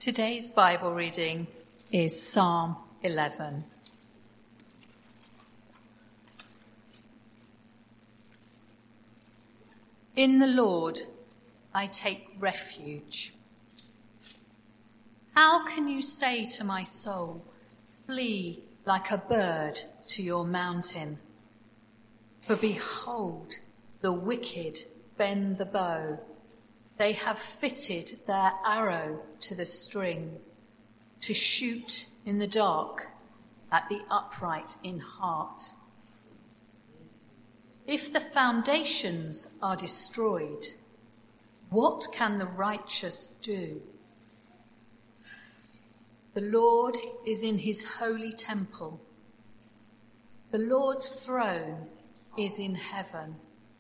Today's Bible reading is Psalm 11. In the Lord I take refuge. How can you say to my soul, flee like a bird to your mountain? For behold, the wicked bend the bow. They have fitted their arrow to the string, to shoot in the dark at the upright in heart. If the foundations are destroyed, what can the righteous do? The Lord is in his holy temple. The Lord's throne is in heaven.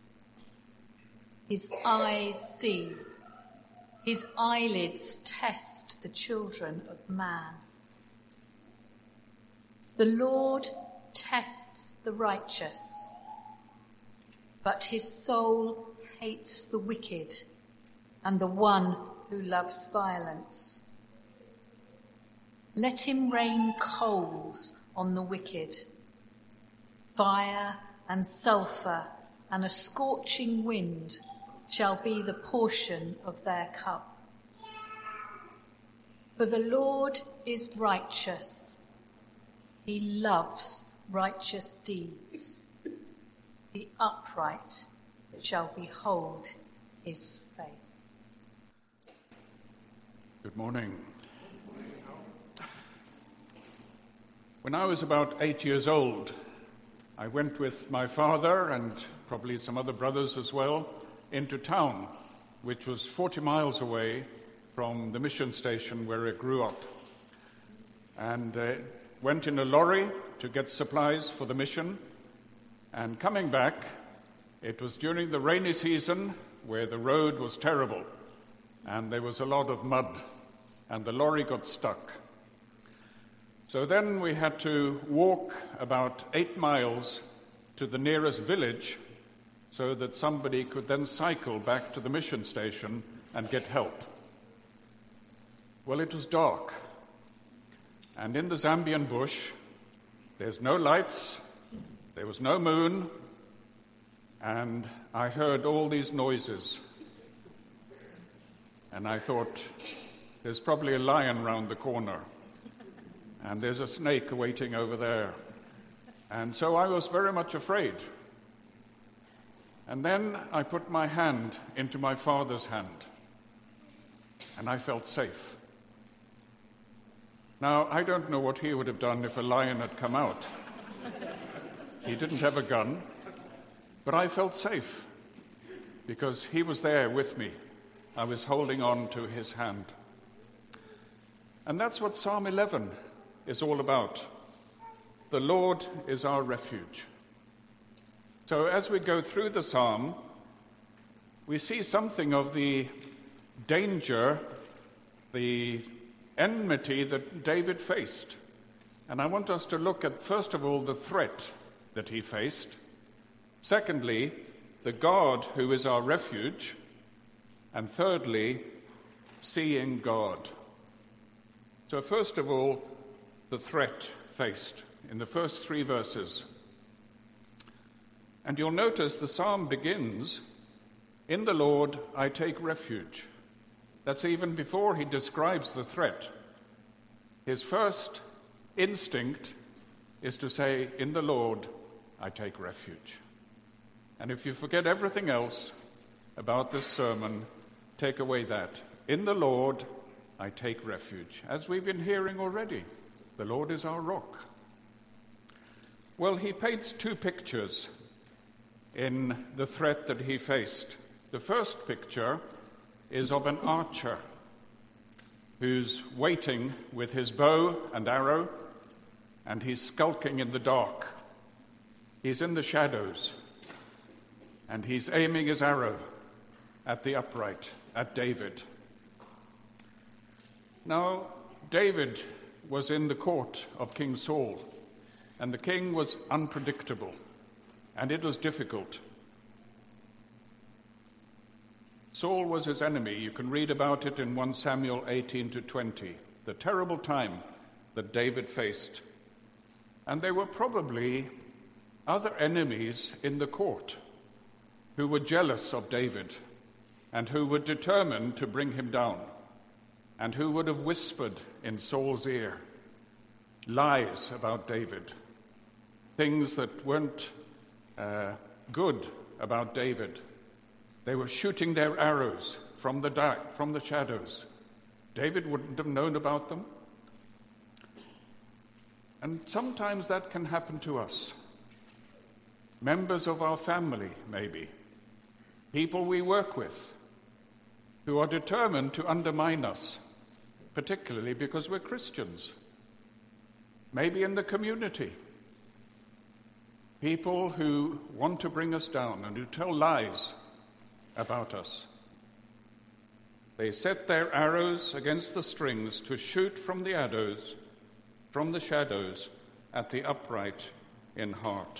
His eyes see, his eyelids test the children of man. The Lord tests the righteous, but his soul hates the wicked and the one who loves violence. Let him rain coals on the wicked, fire and sulphur and a scorching wind shall be the portion of their cup. For the Lord is righteous. He loves righteous deeds. The upright shall behold his face. Good morning. When I was about 8 years old, I went with my father and probably some other brothers as well into town, which was 40 miles away from the mission station where I grew up. And went in a lorry to get supplies for the mission. And coming back, it was during the rainy season where the road was terrible and there was a lot of mud and the lorry got stuck. So then we had to walk about 8 miles to the nearest village so that somebody could then cycle back to the mission station and get help. Well, it was dark, and in the Zambian bush, there's no lights, there was no moon, and I heard all these noises. And I thought, there's probably a lion round the corner, and there's a snake waiting over there. And so I was very much afraid. And then I put my hand into my father's hand, and I felt safe. Now, I don't know what he would have done if a lion had come out. He didn't have a gun, but I felt safe because he was there with me. I was holding on to his hand. And that's what Psalm 11 is all about. The Lord is our refuge. So as we go through the psalm, we see something of the danger, the enmity that David faced. And I want us to look at, first of all, the threat that he faced. Secondly, the God who is our refuge. And thirdly, seeing God. So first of all, the threat faced in the first 3 verses. And you'll notice the psalm begins, "In the Lord I take refuge." That's even before he describes the threat. His first instinct is to say, "In the Lord I take refuge." And if you forget everything else about this sermon, take away that. In the Lord I take refuge. As we've been hearing already, the Lord is our rock. Well, he paints 2 pictures in the threat that he faced. The first picture is of an archer who's waiting with his bow and arrow, and he's skulking in the dark. He's in the shadows, and he's aiming his arrow at the upright, at David. Now, David was in the court of King Saul, and the king was unpredictable, and it was difficult. Saul was his enemy. You can read about it in 1 Samuel 18 to 20, the terrible time that David faced. And there were probably other enemies in the court who were jealous of David and who were determined to bring him down, and who would have whispered in Saul's ear lies about David, things that weren't good about David. They were shooting their arrows from the dark, from the shadows. David wouldn't have known about them. And sometimes that can happen to us. Members of our family, maybe. People we work with, who are determined to undermine us, particularly because we're Christians. Maybe in the community. People who want to bring us down and who tell lies about us. They set their arrows against the strings to shoot from the shadows at the upright in heart.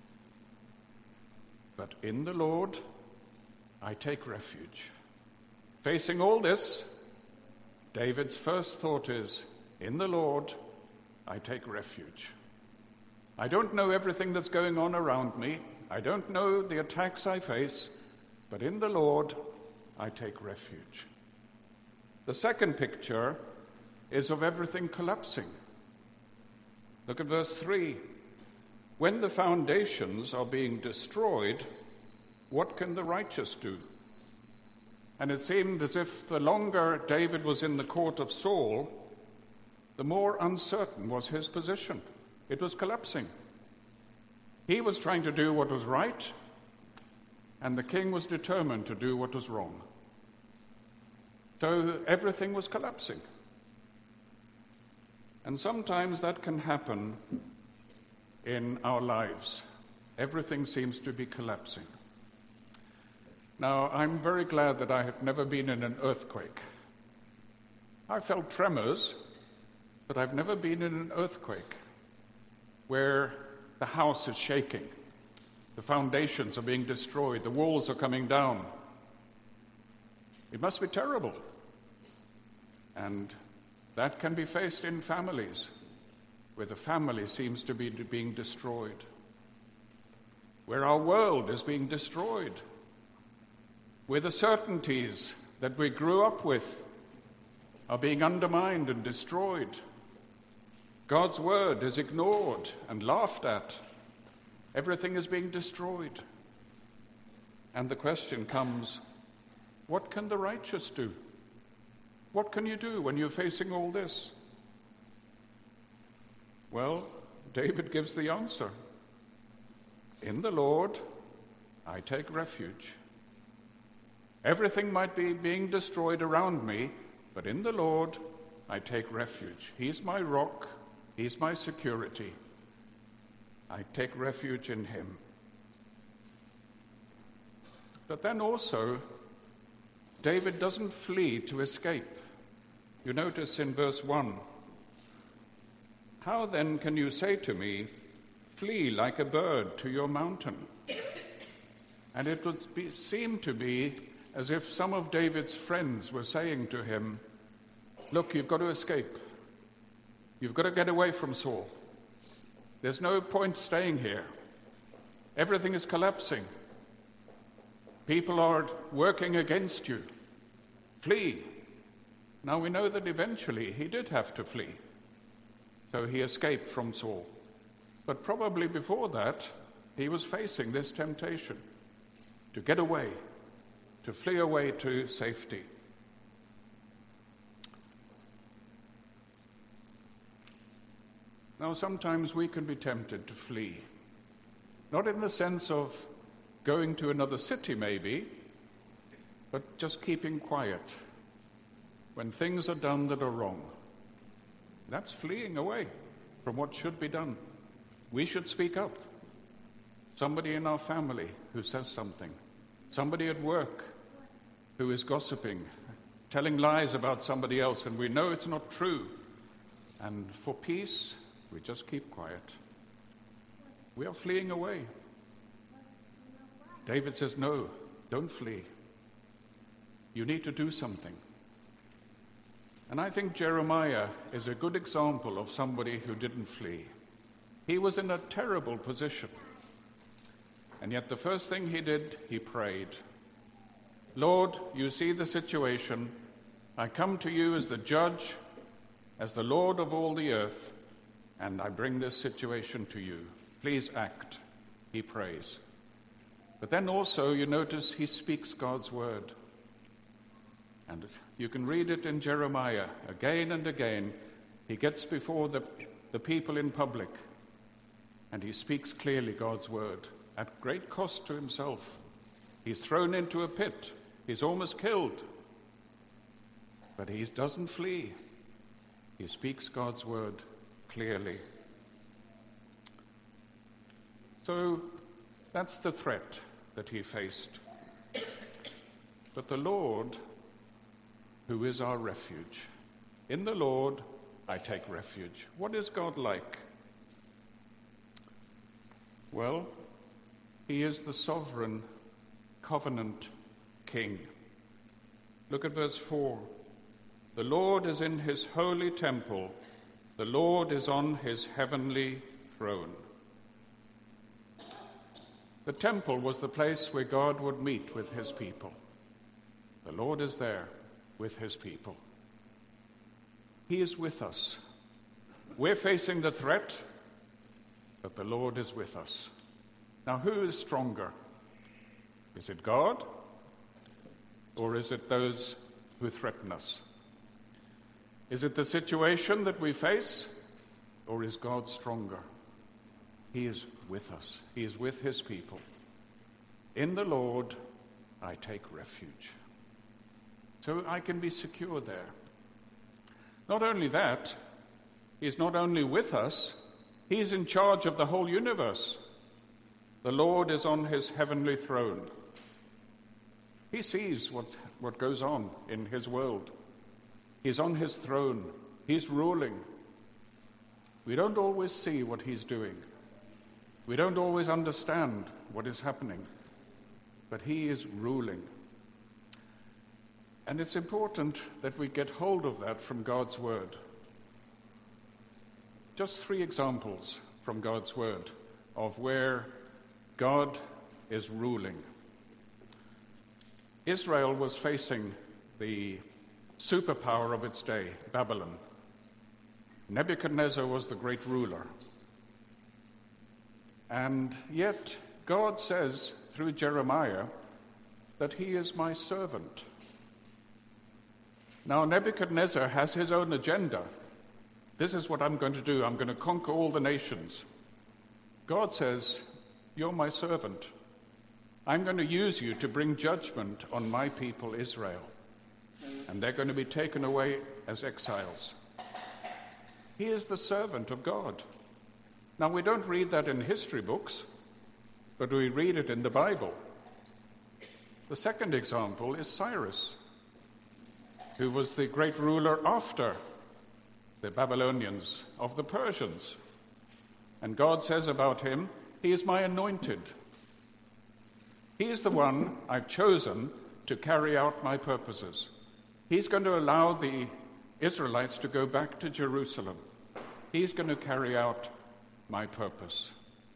But in the Lord, I take refuge. Facing all this, David's first thought is, in the Lord, I take refuge. I don't know everything that's going on around me. I don't know the attacks I face, but in the Lord, I take refuge. The second picture is of everything collapsing. Look at verse 3. When the foundations are being destroyed, what can the righteous do? And it seemed as if the longer David was in the court of Saul, the more uncertain was his position. It was collapsing. He was trying to do what was right, and the king was determined to do what was wrong. So everything was collapsing. And sometimes that can happen in our lives. Everything seems to be collapsing. Now, I'm very glad that I have never been in an earthquake. I felt tremors, but I've never been in an earthquake where the house is shaking, the foundations are being destroyed, the walls are coming down. It must be terrible. And that can be faced in families, where the family seems to be being destroyed, where our world is being destroyed, where the certainties that we grew up with are being undermined and destroyed. God's word is ignored and laughed at. Everything is being destroyed. And the question comes, what can the righteous do? What can you do when you're facing all this? Well, David gives the answer. In the Lord, I take refuge. Everything might be being destroyed around me, but in the Lord, I take refuge. He's my rock. He's my security. I take refuge in him. But then also, David doesn't flee to escape. You notice in verse 1, how then can you say to me, flee like a bird to your mountain? And it would seem to be as if some of David's friends were saying to him, look, you've got to escape. You've got to get away from Saul. There's no point staying here. Everything is collapsing. People are working against you. Flee. Now we know that eventually he did have to flee. So he escaped from Saul. But probably before that, he was facing this temptation to get away, to flee away to safety. Now, sometimes we can be tempted to flee. Not in the sense of going to another city, maybe, but just keeping quiet when things are done that are wrong. That's fleeing away from what should be done. We should speak up. Somebody in our family who says something. Somebody at work who is gossiping, telling lies about somebody else, and we know it's not true. And for peace, we just keep quiet. We are fleeing away. David says, no, don't flee. you need to do something. And I think Jeremiah is a good example of somebody who didn't flee. He was in a terrible position. And yet the first thing he did, he prayed. Lord, you see the situation. I come to you as the judge, as the Lord of all the earth, and I bring this situation to you. Please act, he prays. But then also, you notice he speaks God's word. And you can read it in Jeremiah again and again. He gets before the people in public, and he speaks clearly God's word at great cost to himself. He's thrown into a pit. He's almost killed. But he doesn't flee. He speaks God's word clearly. So that's the threat that he faced. But the Lord, who is our refuge. In the Lord, I take refuge. What is God like? Well, he is the sovereign covenant king. Look at verse 4. The Lord is in his holy temple. The Lord is on his heavenly throne. The temple was the place where God would meet with his people. The Lord is there with his people. He is with us. We're facing the threat, but the Lord is with us. Now, who is stronger? Is it God, or is it those who threaten us? Is it the situation that we face, or is God stronger? He is with us. He is with his people. In the Lord, I take refuge. So I can be secure there. Not only that, he's not only with us, he's in charge of the whole universe. The Lord is on his heavenly throne. He sees what goes on in his world. He's on his throne. He's ruling. We don't always see what he's doing. We don't always understand what is happening. But he is ruling. And it's important that we get hold of that from God's word. Just 3 examples from God's word of where God is ruling. Israel was facing the superpower of its day, Babylon. Nebuchadnezzar was the great ruler. And yet God says through Jeremiah that he is my servant. Now Nebuchadnezzar has his own agenda. This is what I'm going to do. I'm going to conquer all the nations. God says, you're my servant. I'm going to use you to bring judgment on my people Israel. And they're going to be taken away as exiles. He is the servant of God. Now, we don't read that in history books, but we read it in the Bible. The second example is Cyrus, who was the great ruler after the Babylonians of the Persians. And God says about him, he is my anointed. He is the one I've chosen to carry out my purposes. He's going to allow the Israelites to go back to Jerusalem. He's going to carry out my purpose.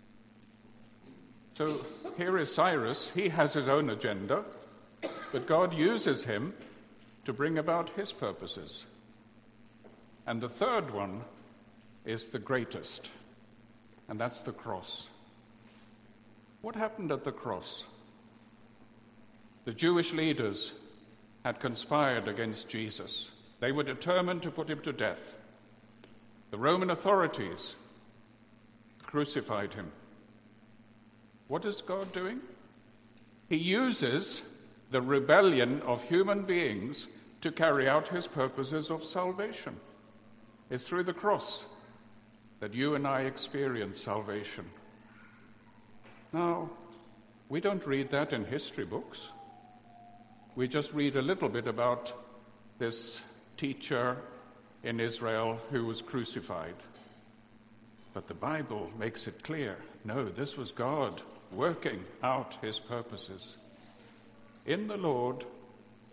So here is Cyrus. He has his own agenda, but God uses him to bring about his purposes. And the third one is the greatest, and that's the cross. What happened at the cross? The Jewish leaders had conspired against Jesus. They were determined to put him to death. The Roman authorities crucified him. What is God doing? He uses the rebellion of human beings to carry out his purposes of salvation. It's through the cross that you and I experience salvation. Now, we don't read that in history books. We just read a little bit about this teacher in Israel who was crucified. But the Bible makes it clear, no, this was God working out his purposes. In the Lord,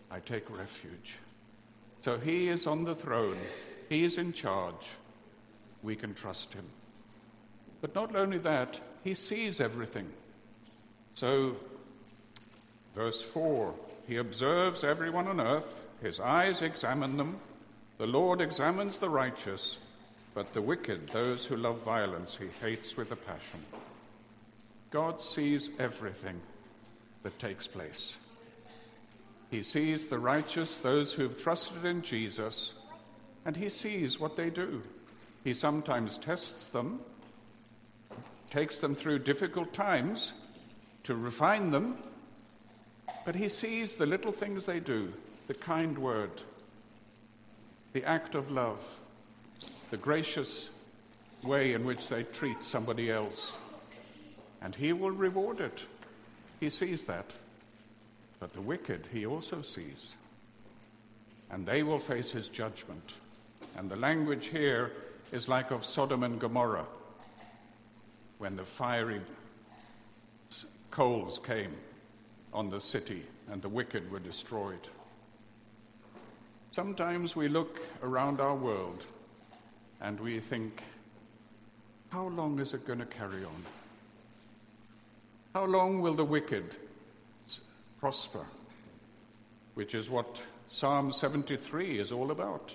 I take refuge. So he is on the throne. He is in charge. We can trust him. But not only that, he sees everything. So, verse 4, he observes everyone on earth. His eyes examine them. The Lord examines the righteous, but the wicked, those who love violence, he hates with a passion. God sees everything that takes place. He sees the righteous, those who have trusted in Jesus, and he sees what they do. He sometimes tests them, takes them through difficult times to refine them, but he sees the little things they do, the kind word, the act of love, the gracious way in which they treat somebody else, and he will reward it. He sees that. But the wicked he also sees, and they will face his judgment. And the language here is like of Sodom and Gomorrah, when the fiery coals came on the city and the wicked were destroyed. Sometimes we look around our world and we think, how long is it going to carry on? How long will the wicked prosper? Which is what Psalm 73 is all about.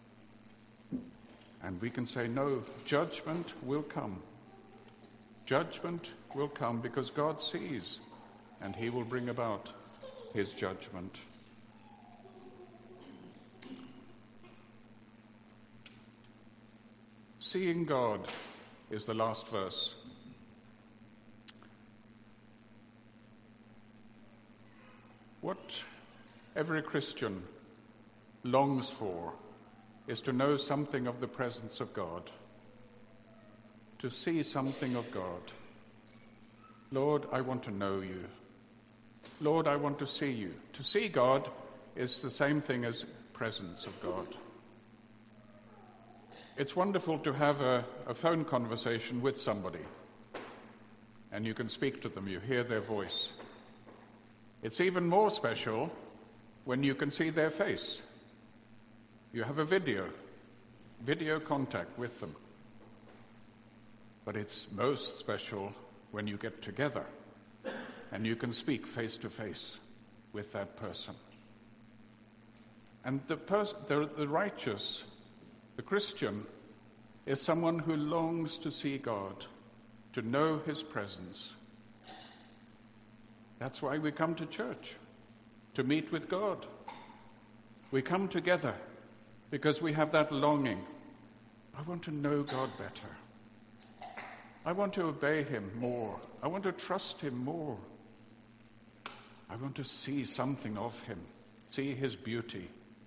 And we can say, no, judgment will come. Judgment will come because God sees, and he will bring about his judgment. Seeing God is the last verse. What every Christian longs for is to know something of the presence of God, to see something of God. Lord, I want to know you. Lord, I want to see you. To see God is the same thing as presence of God. It's wonderful to have a phone conversation with somebody, and you can speak to them, you hear their voice. It's even more special when you can see their face. You have a video contact with them. But it's most special when you get together and you can speak face to face with that person. And the righteous, the Christian, is someone who longs to see God, to know his presence. That's why we come to church, to meet with God. We come together because we have that longing. I want to know God better. I want to obey him more. I want to trust him more. I want to see something of him, see his beauty.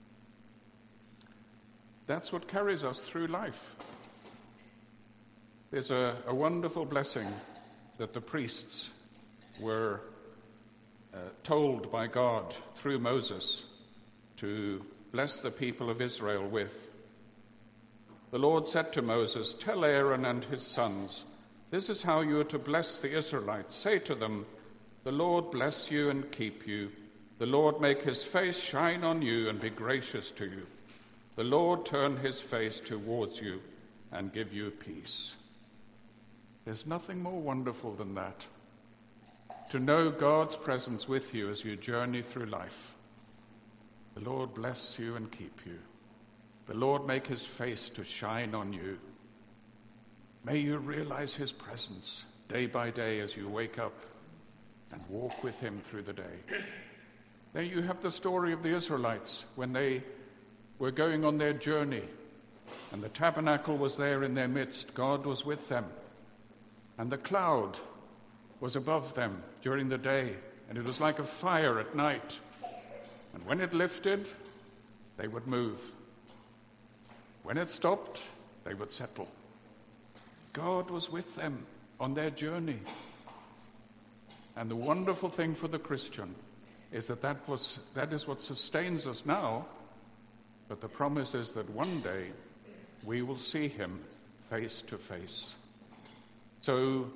That's what carries us through life. There's a wonderful blessing that the priests were told by God through Moses to bless the people of Israel with. The Lord said to Moses, "Tell Aaron and his sons, this is how you are to bless the Israelites. Say to them, the Lord bless you and keep you. The Lord make his face shine on you and be gracious to you. The Lord turn his face towards you and give you peace." There's nothing more wonderful than that. To know God's presence with you as you journey through life. The Lord bless you and keep you. The Lord make his face to shine on you. May you realize his presence day by day as you wake up and walk with him through the day. There you have the story of the Israelites when they were going on their journey and the tabernacle was there in their midst. God was with them. And the cloud was above them during the day, and it was like a fire at night. And when it lifted, they would move. When it stopped, they would settle. God was with them on their journey. And the wonderful thing for the Christian is that is what sustains us now, but the promise is that one day we will see him face to face. So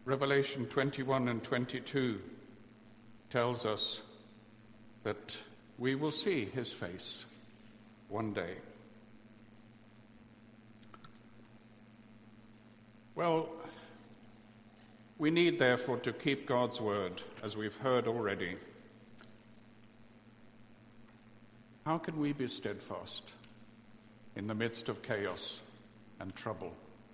Revelation 21 and 22 tells us that we will see his face one day. Well, we need, therefore, to keep God's word, as we've heard already. How can we be steadfast in the midst of chaos and trouble?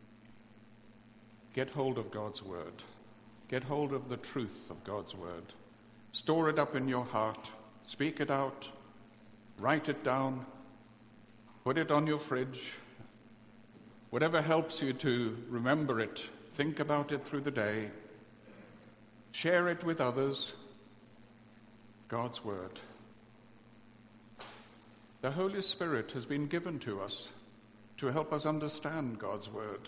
Get hold of God's word. Get hold of the truth of God's word. Store it up in your heart. Speak it out. Write it down. Put it on your fridge. Whatever helps you to remember it, think about it through the day. Share it with others. God's word. The Holy Spirit has been given to us to help us understand God's word.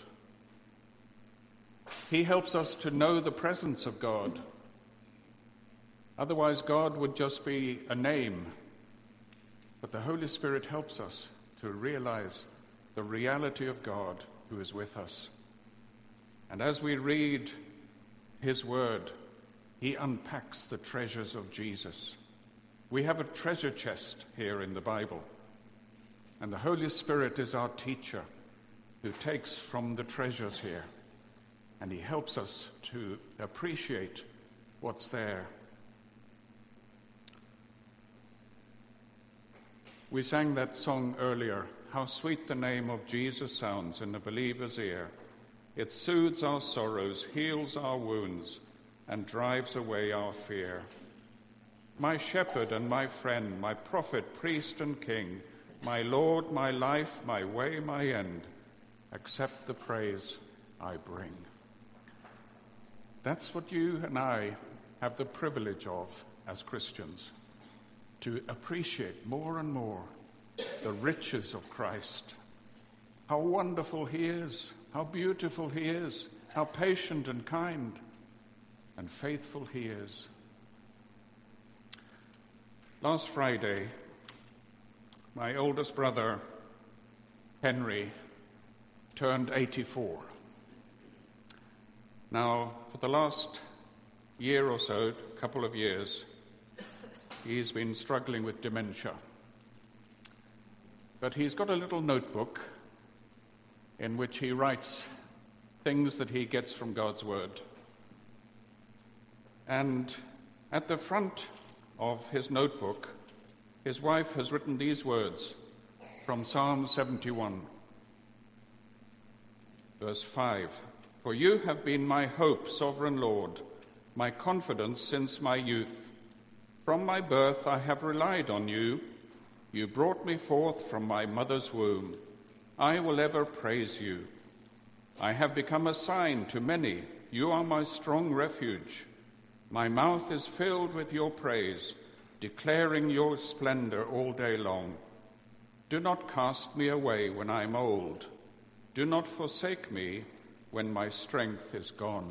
He helps us to know the presence of God. Otherwise, God would just be a name. But the Holy Spirit helps us to realize the reality of God who is with us. And as we read his word, he unpacks the treasures of Jesus. We have a treasure chest here in the Bible. And the Holy Spirit is our teacher who takes from the treasures here. And he helps us to appreciate what's there. We sang that song earlier, how sweet the name of Jesus sounds in the believer's ear. It soothes our sorrows, heals our wounds, and drives away our fear. My shepherd and my friend, my prophet, priest, and king, my Lord, my life, my way, my end, accept the praise I bring. That's what you and I have the privilege of as Christians, to appreciate more and more the riches of Christ. How wonderful he is, how beautiful he is, how patient and kind and faithful he is. Last Friday, my oldest brother, Henry, turned 84. Now, for the last year or so, couple of years, he's been struggling with dementia. But he's got a little notebook in which he writes things that he gets from God's word. And at the front of his notebook, his wife has written these words from Psalm 71, verse 5. For you have been my hope, sovereign Lord, my confidence since my youth. From my birth I have relied on you. You brought me forth from my mother's womb. I will ever praise you. I have become a sign to many. You are my strong refuge. My mouth is filled with your praise, declaring your splendor all day long. Do not cast me away when I am old. Do not forsake me when my strength is gone.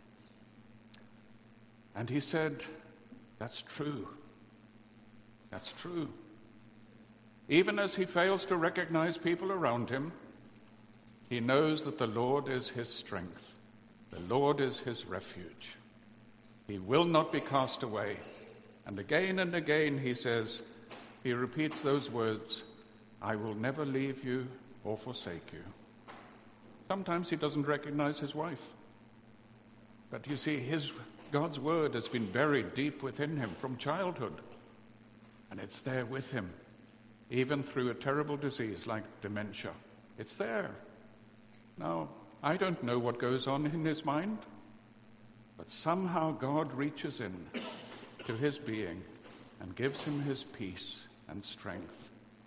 And he said, that's true. That's true. Even as he fails to recognize people around him, he knows that the Lord is his strength. The Lord is his refuge. He will not be cast away. And again he says, he repeats those words, I will never leave you or forsake you. Sometimes he doesn't recognize his wife. But you see, God's word has been buried deep within him from childhood. And it's there with him, even through a terrible disease like dementia. It's there. Now, I don't know what goes on in his mind, but somehow God reaches in to his being and gives him his peace and strength.